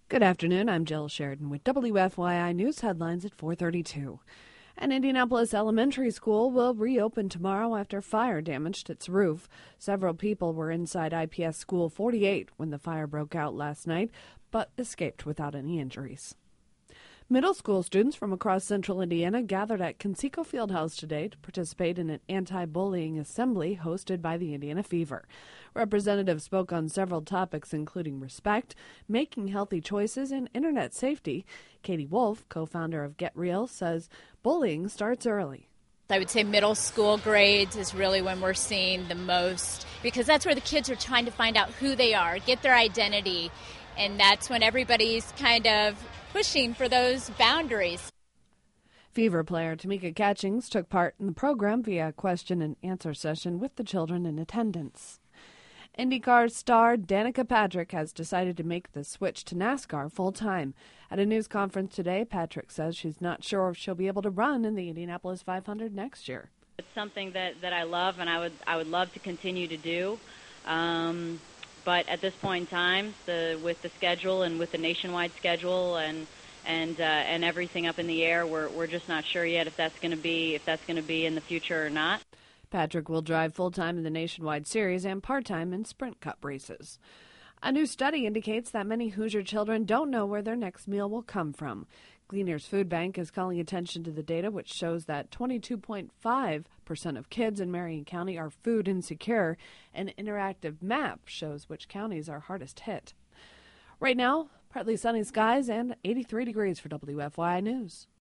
Good afternoon. I'm Jill Sheridan with WFYI News headlines at 4:32. An Indianapolis elementary school will reopen tomorrow after fire damaged its roof. Several people were inside IPS School 48 when the fire broke out last night, but escaped without any injuries. Middle school students from across central Indiana gathered at Conseco Fieldhouse today to participate in an anti-bullying assembly hosted by the Indiana Fever. Representatives spoke on several topics including respect, making healthy choices, and internet safety. Katie Wolf, co-founder of Get Real, says bullying starts early. I would say middle school grades is really when we're seeing the most, because that's where the kids are trying to find out who they are, get their identity, and that's when everybody's kind of pushing for those boundaries. Fever player Tamika Catchings took part in the program via a question and answer session with the children in attendance. IndyCar star Danica Patrick has decided to make the switch to NASCAR full-time. At a news conference today, Patrick says she's not sure if she'll be able to run in the Indianapolis 500 next year. It's something that I love and I would love to continue to do. But at this point in time, with the schedule and with the nationwide schedule and everything up in the air, we're just not sure yet if that's going to be in the future or not. Patrick will drive full-time in the Nationwide Series and part-time in Sprint Cup races. A new study indicates that many Hoosier children don't know where their next meal will come from. Gleaners Food Bank is calling attention to the data, which shows that 22.5% of kids in Marion County are food insecure. An interactive map shows which counties are hardest hit. Right now, partly sunny skies and 83 degrees for WFYI News.